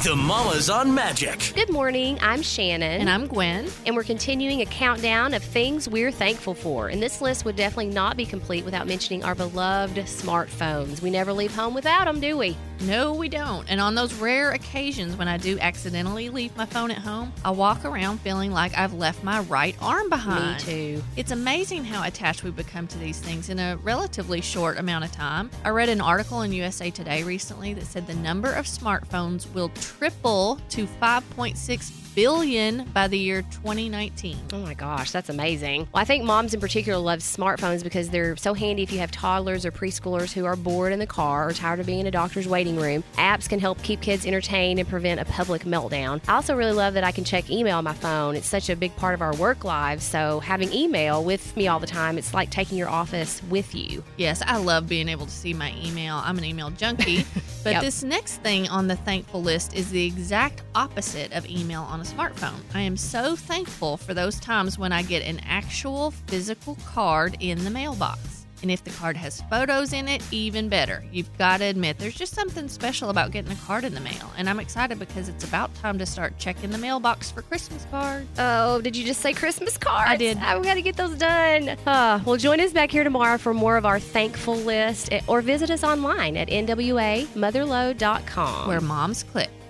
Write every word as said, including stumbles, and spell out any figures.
The Mamas on Magic. Good morning, I'm Shannon. And I'm Gwen. And we're continuing a countdown of things we're thankful for. And this list would definitely not be complete without mentioning our beloved smartphones. We never leave home without them, do we? No, we don't. And on those rare occasions when I do accidentally leave my phone at home, I walk around feeling like I've left my right arm behind. Me too. It's amazing how attached we become to these things in a relatively short amount of time. I read an article in U S A Today recently that said the number of smartphones will triple to five point six billion by the year twenty nineteen. Oh my gosh, that's amazing. Well, I think moms in particular love smartphones because they're so handy if you have toddlers or preschoolers who are bored in the car or tired of being in a doctor's waiting room. Apps can help keep kids entertained and prevent a public meltdown. I also really love that I can check email on my phone. It's such a big part of our work lives, so having email with me all the time, it's like taking your office with you. Yes, I love being able to see my email. I'm an email junkie. But Yep. This next thing on the thankful list is the exact opposite of email on a smartphone. I am so thankful for those times when I get an actual physical card in the mailbox. And if the card has photos in it, even better. You've got to admit, there's just something special about getting a card in the mail. And I'm excited because it's about time to start checking the mailbox for Christmas cards. Oh, did you just say Christmas cards? I did. I've got to get those done. Uh, well, join us back here tomorrow for more of our thankful list, or visit us online at N W A mother lode dot com. Where moms click.